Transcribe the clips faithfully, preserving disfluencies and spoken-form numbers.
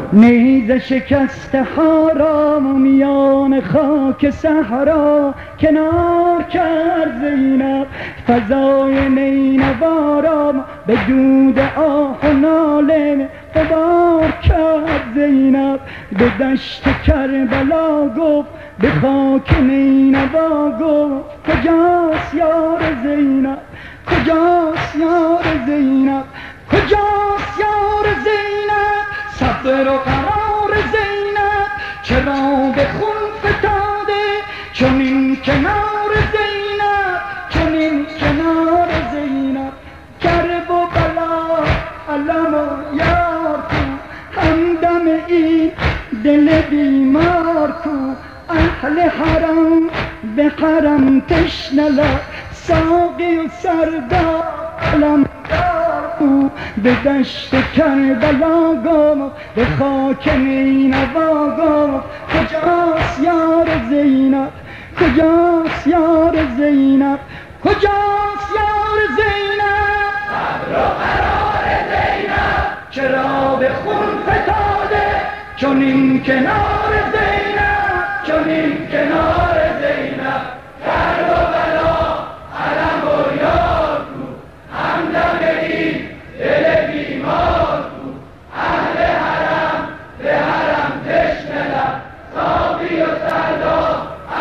نیزه شکسته ها را میان خاک صحرا کنار کرد زینب. فضای نینوا را به دود آه و ناله غبار کرد زینب. به دشت کربلا گفت به خاک نینوا گفت کجاست یار زینب، کجاست یار زینب، کجاست یار زینب. صبر و قرار زینب چرا به خون فتاده، چنین کنار زینب، چنین کنار زینب. کرب و بلا علم و یار کو، همدم این دل بیمار کو. اهل حرم به حرم تشنه لب، ساقی و سردار علمدار کو. به دشت کربلا گفت به خاک نینوا گفت کجاست یار زینب، کجاست یار زینب، کجاست یار زینب. صبر و قرار زینب چرا به خون فتاده، چنین کنار زینب، چنین کنار زینب. کرب و بلا علم و یار کو، همدم این دل بیمار کو. اهل حرم به حرم تشنه لب، ساقی و سردار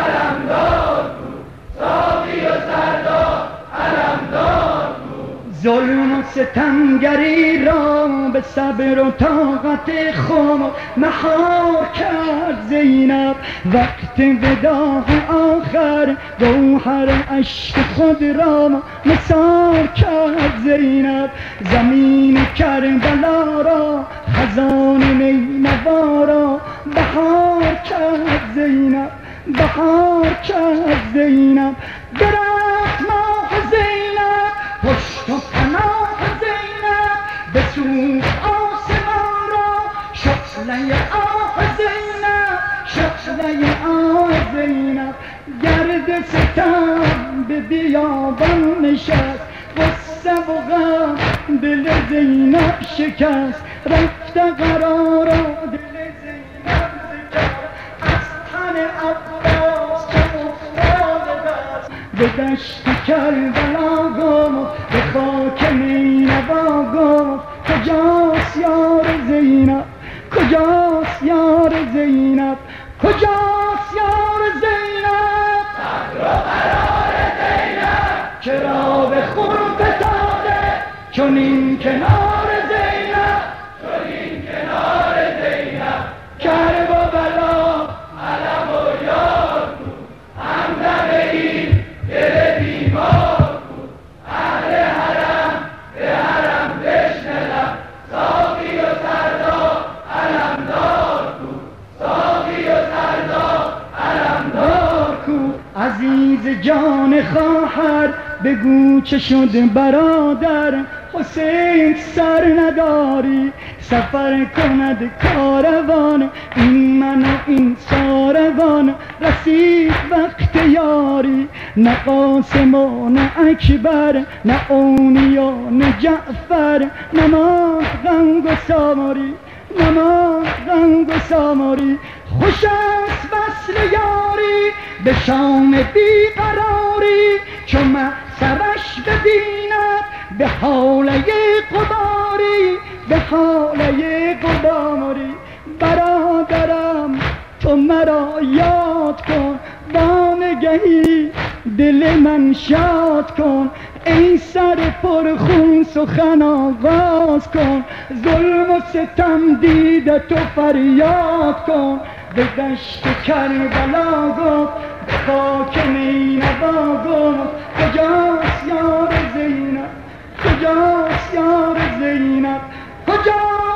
علمدار کو، ساقی و سردار علمدار کو. ظلم و ستمگری را به صبر و طاقت خود مهار کرد زینب. وقت وداع آخر گوهر اشک خود را نثار کرد زینب. زمین کربلا را خزان نینوا را بهار کرد زینب، بهار کرد زینب. درخت ماه زینب، پشت و پناه زینب، بسوخت آسمان را شعله آه زینب، شعله آه زینب. گرد ستم به بیابان نشست، غصه و غم دل زینب شکست. رفته قرار دل زینب زکست، از تن عباس که افتاده دست. به دشت کربلا گفت به خاک نینوا گفت کجاست یار زینب، کجاست یار زینب، کجاست یار زینب. صبر و قرار زینب چرا به خون فتاده، چنین کنار زینب، چنین کنار زینب. کرب و بلا علم و یار کو، همدم این دل بیمار کو. اهل حرم به حرم تشنه لب، ساقی و سردار علمدار کو، ساقی و سردار علمدار کو. عزیز جان خواهر بگو چه شد برادر، حسین سر نداری سفر کند کاروان. این من و این ساروان رسید وقت یاری، نه قاسم و نه اکبر، نه اونیا نه جعفر. نماز غم و ساماری، نماز غم و ساماری. خوش است وصل یاری به شام بیقراری، چو سرش ببیند به حاله قباری، به حاله قباری. برادرم تو مرا یاد کن، وانگهی دل من شاد کن. ای سر پرخون سخن آغاز کن، ظلم و ستم دیده تو فریاد کن. به دشت کربلا گفت به خاک نینوا گفت کجاست یار زینب، کجاست یار زینب، کجاست